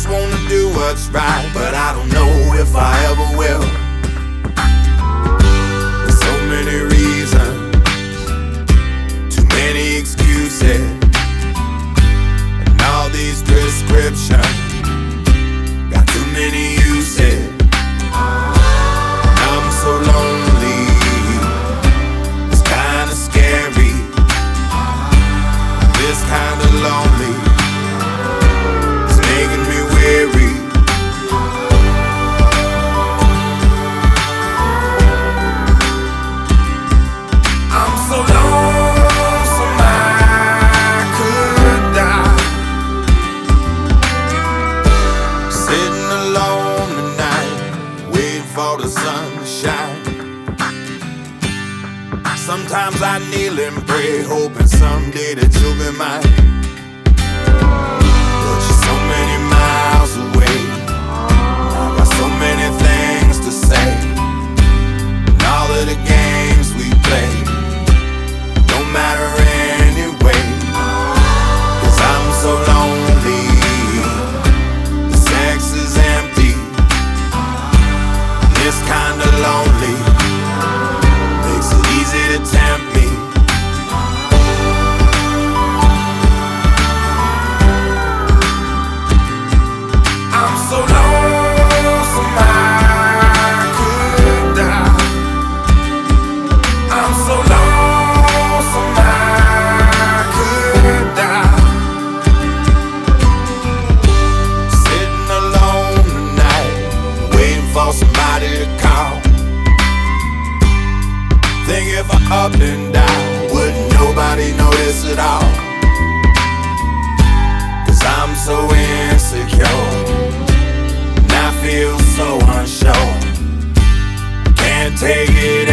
just wanna do what's right, but I don't know if I ever will. There's so many reasons, too many excuses, and all these prescriptions got too many uses. I'm so lonely, it's kinda scary, this kinda lonely, it's making me weary. I'm so lonesome I could die, sitting alone tonight, waiting for the sun to shine. Sometimes I kneel and pray, hoping someday that you'll be mine. But you're so many miles away, I've got so many things to say, and all of the games we play don't matter anyway. 'Cause I'm so lonely, the sex is empty, this kinda lonely makes it easy to tempt me. I'm so lonesome I could die, I'm so lonesome I could die, sitting alone tonight, waiting for somebody to call. Think if I up and down, wouldn't nobody notice at all? 'Cause I'm so insecure, and I feel so unsure, can't take it